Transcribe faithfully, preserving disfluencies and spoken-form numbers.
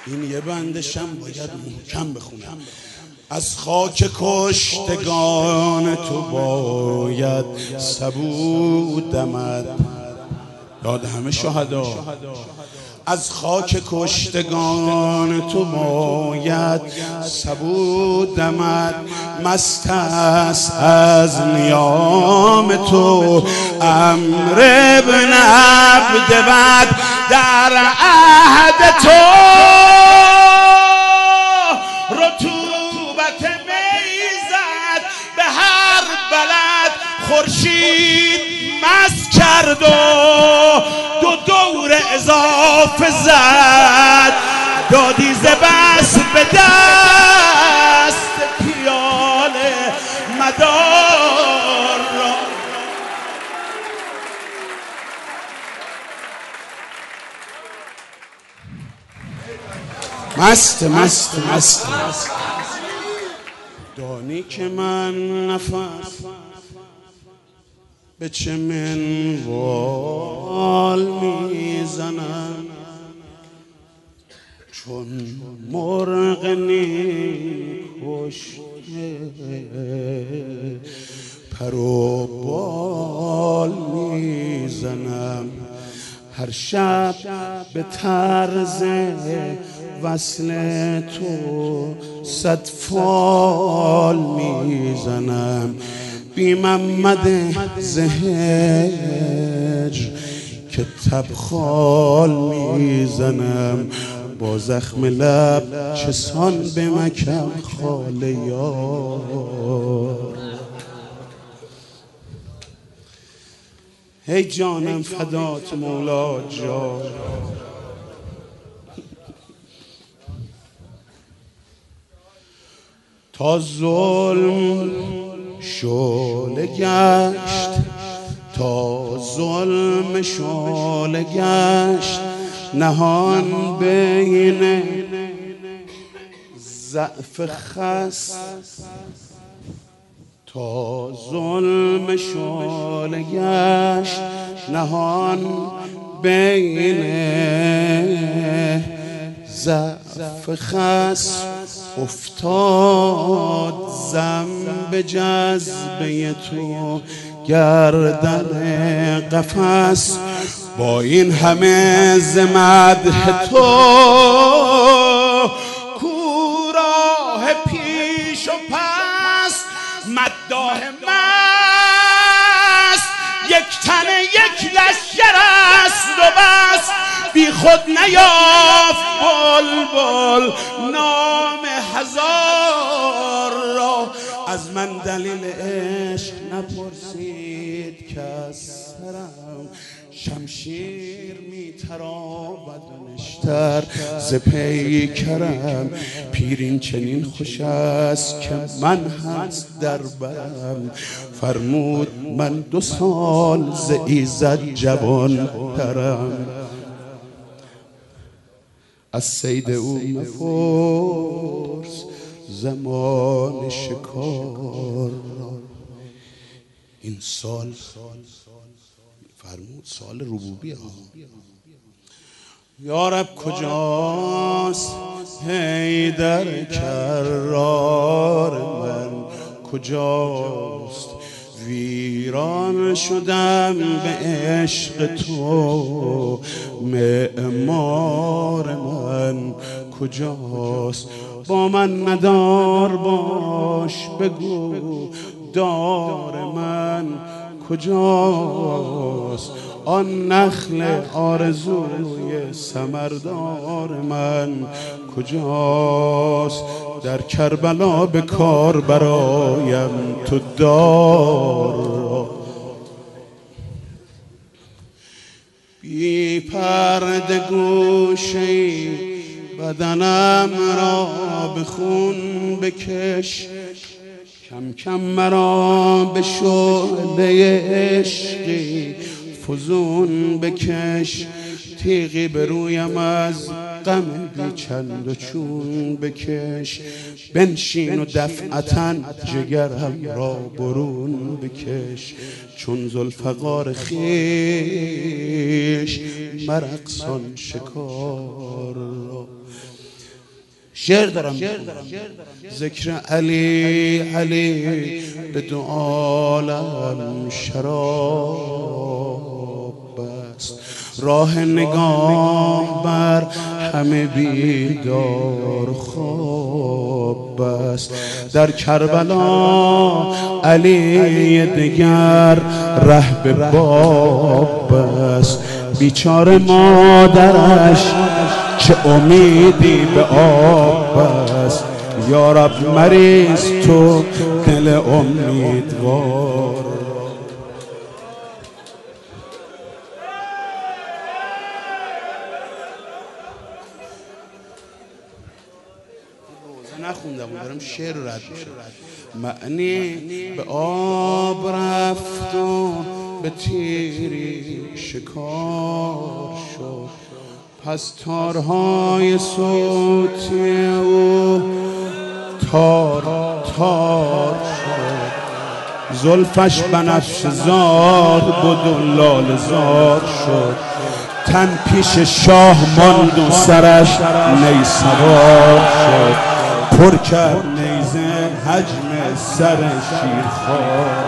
این یه بندشم باید محکم بخونم. از خاک کشتگان تو باید سبو دمد. یاد همه شهدا. از خاک کشتگان تو باید سبو دمد. مست است از نیام تو امر ابن عبد بد. در عهد تو رطوبت میزد به هر بلد. خورشید مست کرد و دو دور اضافه زد. دادی ز بس به دست پیاله مدار را. مست مست مست دانی که من نفس به چه منوال میزنم. چون مرغ نیکشته پر و بال میزنم. هر شب به طرز وصل تو صد فال میزنم. بی محمد زهج که تبخال میزنم. با زخم لب چسان به مکم خال یار. هی جانم فدات مولا جان. تا ظلم شعله گشت، تا ظلم شعله گشت نهان بین ضعف خس. تا ظلم شعله گشت نهان بین ضعف خس. افتاد ذنب جذبه تو گردن قفس. با این همه ز مدح تو کو راه پیش و پس. مداح مست یک تن یک لشکر است و بس. بی خود نیافت بلبل نام هزار را. از من دلیل عشق نپرسید که از سرم شمشیر میتراود نشتر ز پیکرم. پیرین چنین خوش است که من هست در برم. فرمود من دو سال ز ایزد جوان ترم. از صید او مپرس زمان شکار. این سال فرمود سال ربوبی ها. یارب کجاست حیدر کرار من کجاست؟ ویران شدم به عشق تو معمار من کجاست؟ با من ندار باش بگو دار من کجاست؟ آن نخل آرزوی ثمردار من کجاست؟ در کربلا به کار برایم تو دار. بی پرده گوشه‌ای بدنم را به خون بکش. کم کم مرا به شعله عشقی فزون بکش. تیغی به رویم از غم بی چند و چون بکش. بنشین و دفعتاً جگرم را برون بکش. چون ذوالفقار خویش مرقصان شکار را. شعر دارم ذکر علی علی به دو عالم شراب است، راه نگاه بر همه بیدار خواب است. در کربلا علی دگر ره به باب است، بیچاره مادرش چه امیدی به آب است. یا رب مریض تو دل امیدوار. نخوندم دارم شعر رد میشه. معنی به آب رفت و به تیری شکار شد، پس تارهای صوتی او تار تار شد. زلفش بنفش زار بود و لال زار شد، تن پیش شاه ماند و سرش نی سوار شد. پر کرد نیزه حجم سر شیرخوار.